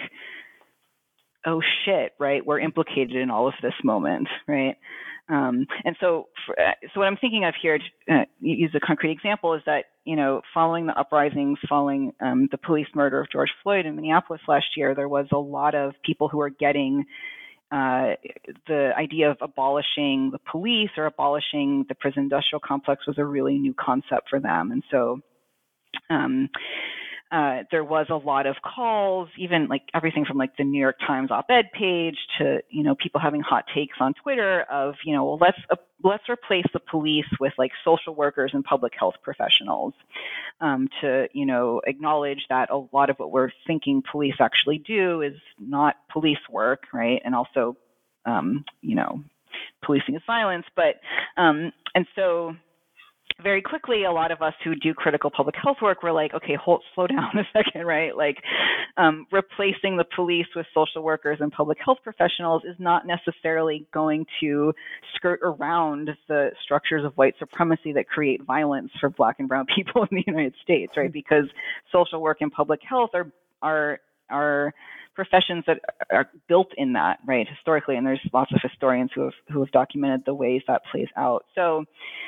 oh shit, right? We're implicated in all of this moment, right? Um, and so, for, uh, so what I'm thinking of here, to uh, use a concrete example, is that, you know, following the uprisings, following um, the police murder of George Floyd in Minneapolis last year, there was a lot of people who were getting uh, the idea of abolishing the police or abolishing the prison industrial complex was a really new concept for them. And so, um, Uh, there was a lot of calls, even like everything from like the New York Times op-ed page to, you know, people having hot takes on Twitter of, you know, well, let's uh, let's replace the police with like social workers and public health professionals um, to, you know, acknowledge that a lot of what we're thinking police actually do is not police work, right? And also, um, you know, policing is violence. But um, and so. Very quickly, a lot of us who do critical public health work were like, okay, hold, slow down a second, right? Like um, replacing the police with social workers and public health professionals is not necessarily going to skirt around the structures of white supremacy that create violence for Black and brown people in the United States, right? Because social work and public health are are are professions that are built in that, right, historically, and there's lots of historians who have who have documented the ways that plays out. So.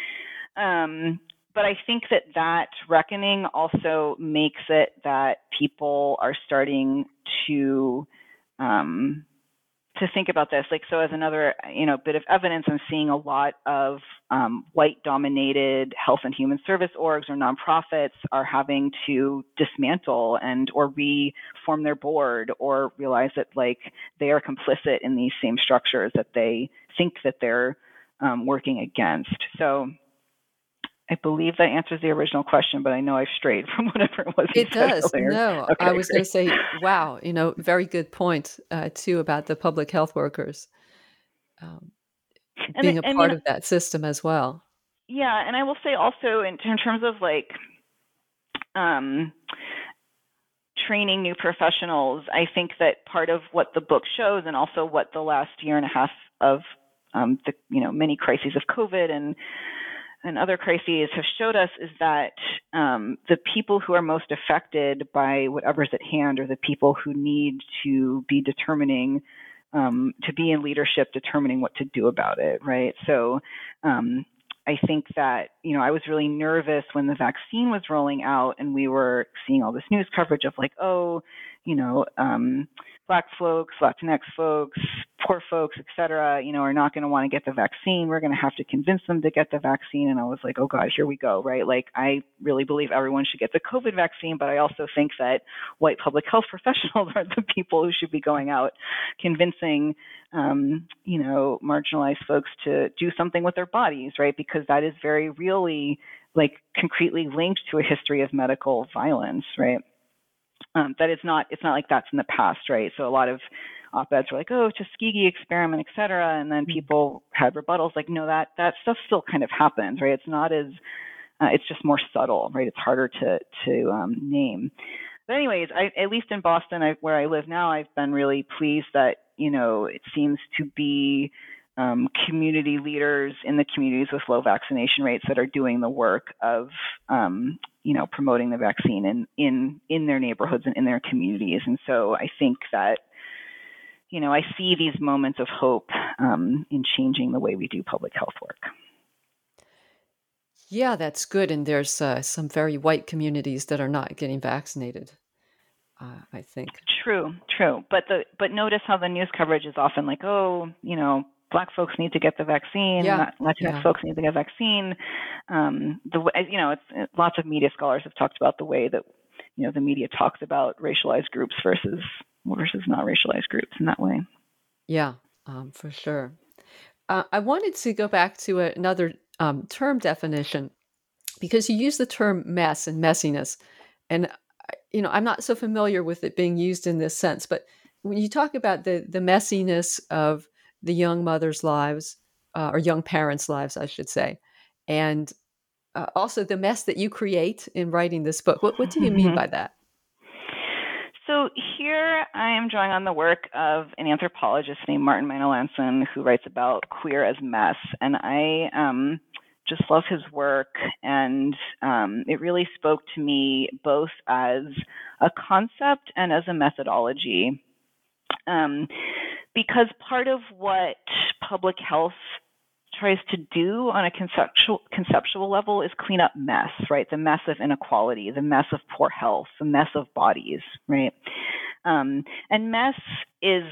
Um, but I think that that reckoning also makes it that people are starting to um, to think about this. Like, so as another, you know, bit of evidence, I'm seeing a lot of um, white-dominated health and human service orgs or nonprofits are having to dismantle and or reform their board or realize that like they are complicit in these same structures that they think that they're um, working against. So. I believe that answers the original question, but I know I've strayed from whatever it was. It does. Earlier. No, okay, I was going to great. say, wow, you know, very good point uh, too about the public health workers um, being and, a I part mean, of that system as well. Yeah, and I will say also in, in terms of like um, training new professionals, I think that part of what the book shows, and also what the last year and a half of um, the you know many crises of COVID and and other crises have showed us, is that um, the people who are most affected by whatever's at hand are the people who need to be determining, um, to be in leadership, determining what to do about it, right? So um, I think that, you know, I was really nervous when the vaccine was rolling out and we were seeing all this news coverage of like, oh, you know, um, Black folks, Latinx folks, poor folks, et cetera, you know, are not going to want to get the vaccine. We're going to have to convince them to get the vaccine. And I was like, oh God, here we go, right? Like, I really believe everyone should get the COVID vaccine, but I also think that white public health professionals are the people who should be going out convincing, um, you know, marginalized folks to do something with their bodies, right? Because that is very really, like, concretely linked to a history of medical violence, right? Um, that is not, it's not like that's in the past, right? So a lot of op-eds were like, oh, Tuskegee experiment, et cetera. And then people had rebuttals like, no, that, that stuff still kind of happens, right? It's not as, uh, it's just more subtle, right? It's harder to, to um, name. But anyways, I, at least in Boston, I, where I live now, I've been really pleased that, you know, it seems to be um, community leaders in the communities with low vaccination rates that are doing the work of, um, you know, promoting the vaccine in, in, in their neighborhoods and in their communities. And so I think that, you know, I see these moments of hope um, in changing the way we do public health work. Yeah, that's good. And there's uh, some very white communities that are not getting vaccinated, uh, I think. True, true. But the but notice how the news coverage is often like, oh, you know, Black folks need to get the vaccine. Yeah. Latinx yeah. folks need to get a vaccine. Um, the you know, it's, it, lots of media scholars have talked about the way that, you know, the media talks about racialized groups versus versus not racialized groups in that way. Yeah, um, for sure. Uh, I wanted to go back to another um, term definition, because you use the term mess and messiness, and you know, I'm not so familiar with it being used in this sense. But when you talk about the the messiness of the young mothers' lives, uh, or young parents' lives, I should say, and uh, also the mess that you create in writing this book, what what do you mean by that? So here I am drawing on the work of an anthropologist named Martin Meinelanson, who writes about queer as mess. And I um, just love his work. And um, it really spoke to me both as a concept and as a methodology. Um, because part of what public health tries to do on a conceptual conceptual level is clean up mess, right? The mess of inequality, the mess of poor health, the mess of bodies, right? Um, and mess is,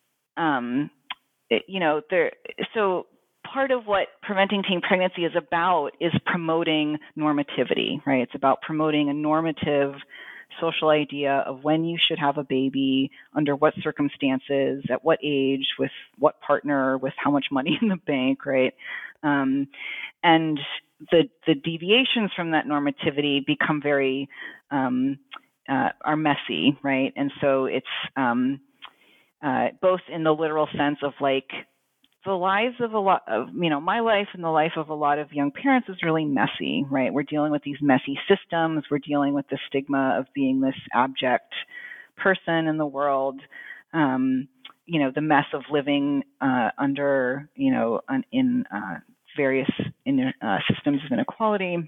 um, it, you know, there. So part of what preventing teen pregnancy is about is promoting normativity, right? It's about promoting a normative social idea of when you should have a baby, under what circumstances, at what age, with what partner, with how much money in the bank, right? Um, and the the deviations from that normativity become very um, uh, are messy, right? And so it's um, uh, both in the literal sense of like the lives of a lot of, you know, my life and the life of a lot of young parents is really messy, right? We're dealing with these messy systems. We're dealing with the stigma of being this abject person in the world. Um, you know, the mess of living uh, under, you know, un, in uh, various in, uh, systems of inequality.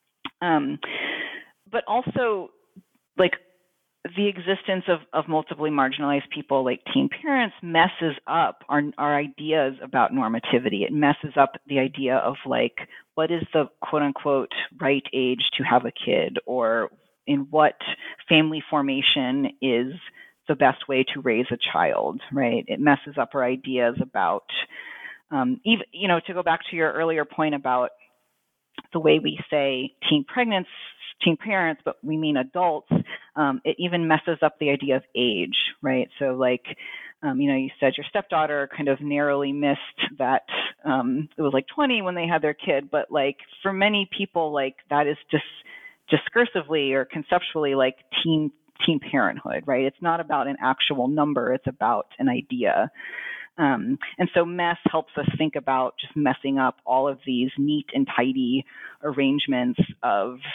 Um, but also, like, the existence of, of multiply marginalized people like teen parents messes up our, our ideas about normativity. It messes up the idea of like, what is the quote unquote right age to have a kid, or in what family formation is the best way to raise a child, right? It messes up our ideas about, um, even, you know, to go back to your earlier point about the way we say teen pregnancy, teen parents, but we mean adults, um, it even messes up the idea of age, right? So like, um, you know, you said your stepdaughter kind of narrowly missed that, um, it was like twenty when they had their kid, but like for many people, like that is just discursively or conceptually like teen, teen parenthood, right? It's not about an actual number, it's about an idea. Um, and so mess helps us think about just messing up all of these neat and tidy arrangements of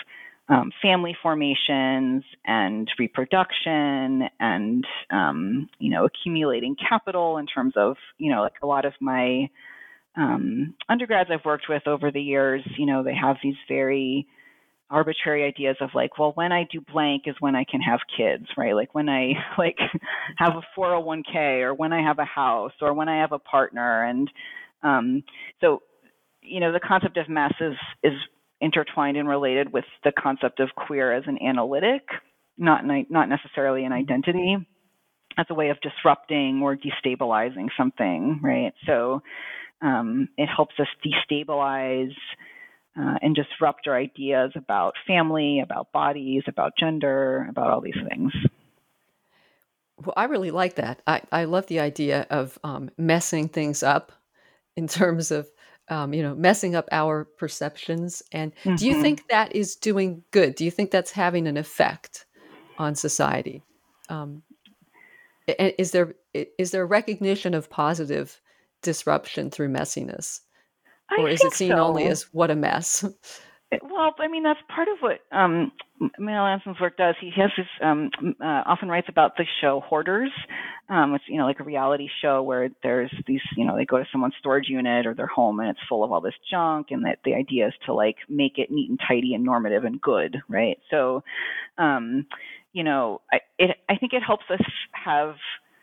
um, family formations and reproduction and, um, you know, accumulating capital in terms of, you know, like a lot of my um, undergrads I've worked with over the years, you know, they have these very arbitrary ideas of like, well, when I do blank is when I can have kids, right? Like when I like have a four oh one k or when I have a house or when I have a partner. And um, so, you know, the concept of mess is, is intertwined and related with the concept of queer as an analytic, not, not necessarily an identity, as a way of disrupting or destabilizing something, right? So um, it helps us destabilize Uh, and disrupt our ideas about family, about bodies, about gender, about all these things. Well, I really like that. I, I love the idea of um, messing things up in terms of, um, you know, messing up our perceptions. And mm-hmm. do you think that is doing good? Do you think that's having an effect on society? Um, is there is there recognition of positive disruption through messiness? Or I is it seen so. only as what a mess? Well, I mean, that's part of what um, Manuel Anson's work does. He has this, um, uh, often writes about the show Hoarders, um, it's, you know, like a reality show where there's these, you know, they go to someone's storage unit or their home and it's full of all this junk, and that the idea is to like make it neat and tidy and normative and good, right? So, um, you know, I, it, I think it helps us have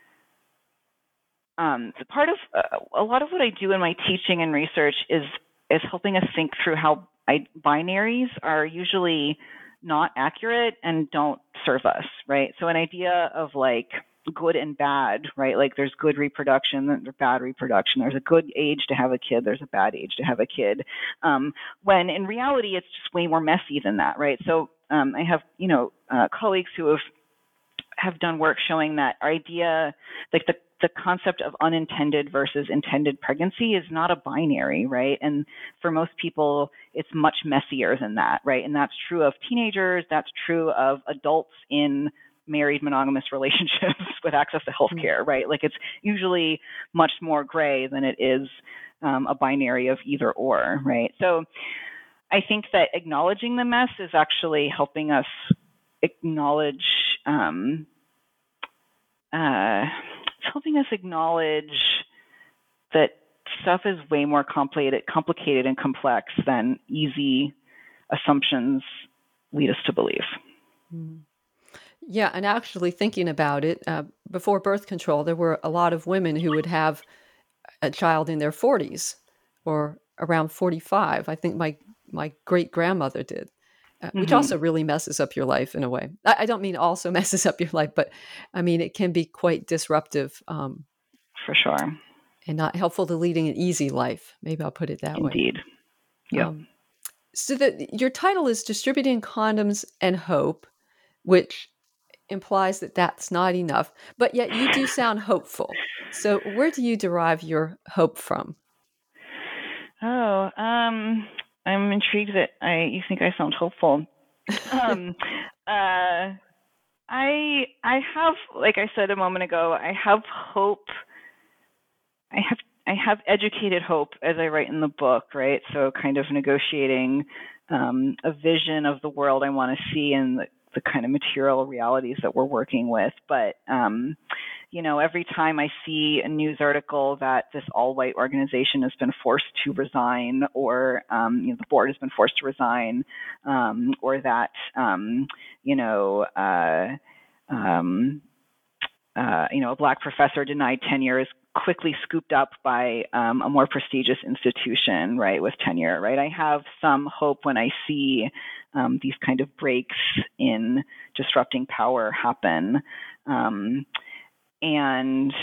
Um, so part of uh, a lot of what I do in my teaching and research is is helping us think through how I, binaries are usually not accurate and don't serve us, right? So an idea of like good and bad, right? Like there's good reproduction, there's bad reproduction. There's a good age to have a kid. There's a bad age to have a kid. Um, when in reality, it's just way more messy than that, right? So um, I have, you know, uh, colleagues who have have done work showing that our idea, like the the concept of unintended versus intended pregnancy is not a binary, right? And for most people, it's much messier than that, right? And that's true of teenagers, that's true of adults in married monogamous relationships with access to healthcare, right? Like it's usually much more gray than it is um, a binary of either or, right? So I think that acknowledging the mess is actually helping us acknowledge um, uh, it's helping us acknowledge that stuff is way more complicated, complicated and complex than easy assumptions lead us to believe. Yeah, and actually thinking about it, uh, before birth control, there were a lot of women who would have a child in their forties or around forty-five. I think my my great grandmother did. Uh, which mm-hmm. also really messes up your life in a way. I, I don't mean also messes up your life, but I mean, it can be quite disruptive. Um, For sure. And not helpful to leading an easy life. Maybe I'll put it that Indeed. way. Indeed. Yeah. Um, so the, your title is Distributing Condoms and Hope, which implies that that's not enough, but yet you do sound hopeful. So where do you derive your hope from? Oh, um... I'm intrigued that I you think I sound hopeful. um, uh, I I have, like I said a moment ago, I have hope. I have I have educated hope as I write in the book, right? So kind of negotiating um, a vision of the world I want to see and the, the kind of material realities that we're working with. But um, you know, every time I see a news article that this all-white organization has been forced to resign, or um, you know, the board has been forced to resign, um, or that um, you know, uh, um, uh, you know, a Black professor denied tenure is quickly scooped up by um, a more prestigious institution, right, with tenure, right? I have some hope when I see um, these kind of breaks in disrupting power happen. Um, And,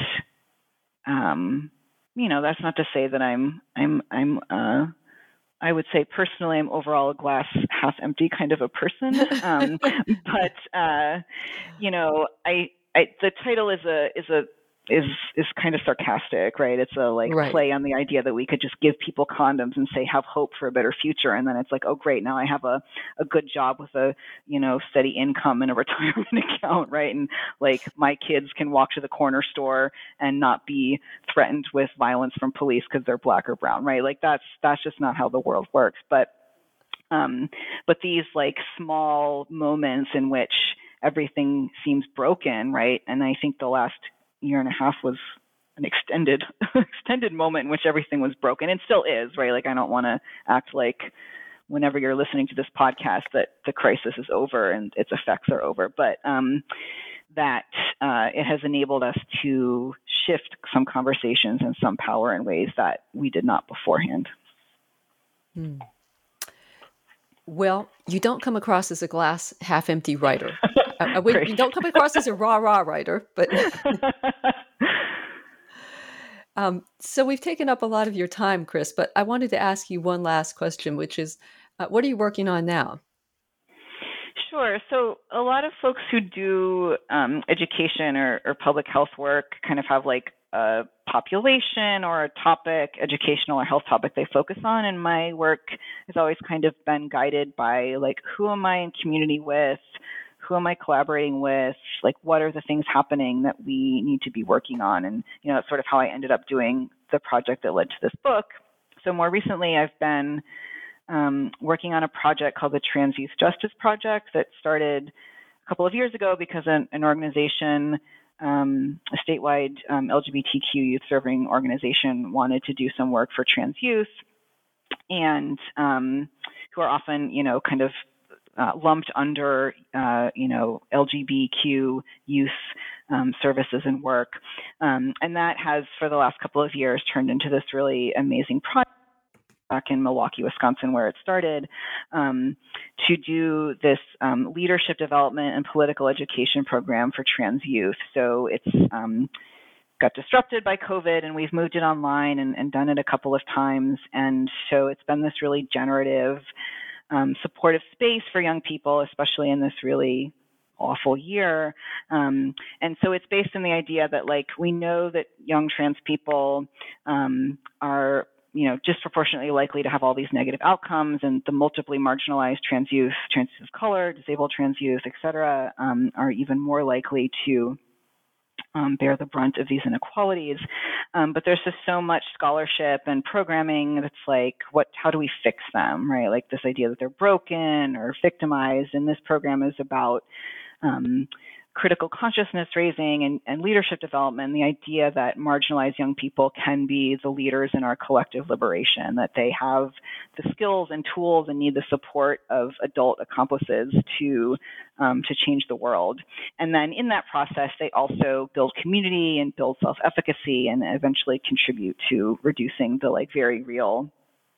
um, you know, that's not to say that I'm, I'm, I'm, uh, I would say personally, I'm overall a glass half empty kind of a person. Um, but, uh, you know, I, I, the title is a, is a, is, is kind of sarcastic, right? It's a like right. play on the idea that we could just give people condoms and say, have hope for a better future. And then it's like, oh, great. Now I have a, a good job with a, you know, steady income and a retirement account, right? And like my kids can walk to the corner store and not be threatened with violence from police because they're Black or brown, right? Like that's, that's just not how the world works. But Um, but these like small moments in which everything seems broken, right? And I think the last year and a half was an extended extended moment in which everything was broken, and still is, right? Like, I don't want to act like whenever you're listening to this podcast that the crisis is over and its effects are over, but um, that uh, it has enabled us to shift some conversations and some power in ways that we did not beforehand. Hmm. Well, you don't come across as a glass half empty writer. I, I would, you don't come across as a rah rah writer, but um, so we've taken up a lot of your time, Chris. But I wanted to ask you one last question, which is, uh, what are you working on now? Sure. So a lot of folks who do um, education or, or public health work kind of have like a population or a topic, educational or health topic they focus on. And my work has always kind of been guided by like, who am I in community with? Who am I collaborating with? Like, what are the things happening that we need to be working on? And, you know, that's sort of how I ended up doing the project that led to this book. So more recently, I've been um, working on a project called the Trans Youth Justice Project that started a couple of years ago because an, an organization, um, a statewide um, L G B T Q youth serving organization, wanted to do some work for trans youth, and um, who are often, you know, kind of uh, lumped under, uh, you know, L G B T Q youth um, services and work. Um, and that has, for the last couple of years, turned into this really amazing project back in Milwaukee, Wisconsin, where it started, um, to do this um, leadership development and political education program for trans youth. So it's um, got disrupted by COVID, and we've moved it online and, and done it a couple of times. And so it's been this really generative, um, supportive space for young people, especially in this really awful year. Um, and so it's based on the idea that, like, we know that young trans people um, are you know, disproportionately likely to have all these negative outcomes, and the multiply marginalized trans youth, trans youth of color, disabled trans youth, et cetera, um, are even more likely to um, bear the brunt of these inequalities. Um, but there's just so much scholarship and programming that's like, what, how do we fix them, right? Like this idea that they're broken or victimized, and this program is about um, critical consciousness raising and, and leadership development, the idea that marginalized young people can be the leaders in our collective liberation, that they have the skills and tools and need the support of adult accomplices to um, to change the world. And then in that process, they also build community and build self-efficacy and eventually contribute to reducing the like very real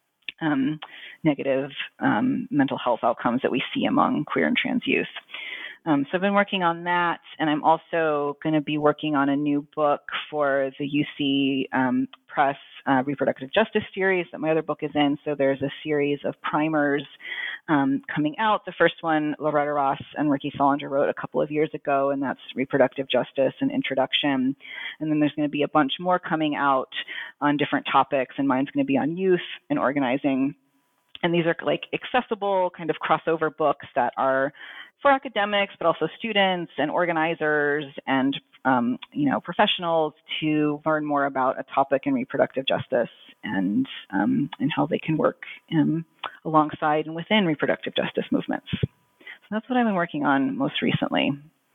um, negative um, mental health outcomes that we see among queer and trans youth. Um, so I've been working on that, and I'm also going to be working on a new book for the U C um, Press uh, Reproductive Justice series that my other book is in. So there's a series of primers um, coming out. The first one, Loretta Ross and Ricky Solinger wrote a couple of years ago, and that's Reproductive Justice and Introduction. And then there's going to be a bunch more coming out on different topics, and mine's going to be on youth and organizing. And these are like accessible kind of crossover books that are for academics, but also students and organizers and, um, you know, professionals to learn more about a topic in reproductive justice and um, and how they can work um, alongside and within reproductive justice movements. So that's what I've been working on most recently.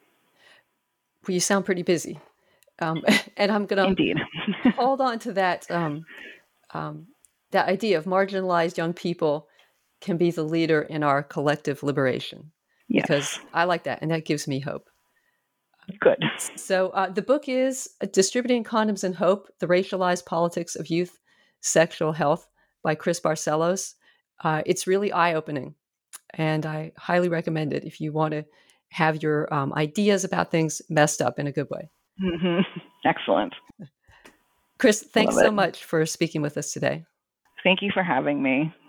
Well, you sound pretty busy. Um, and I'm going to hold on to that, um, um, that idea of marginalized young people can be the leader in our collective liberation. Yes. Because I like that, and that gives me hope. Good. So uh, the book is Distributing Condoms and Hope, The Racialized Politics of Youth Sexual Health by Chris Barcellos. Uh, it's really eye-opening, and I highly recommend it if you want to have your um, ideas about things messed up in a good way. Mm-hmm. Excellent. Chris, thanks so much for speaking with us today. Thank you for having me.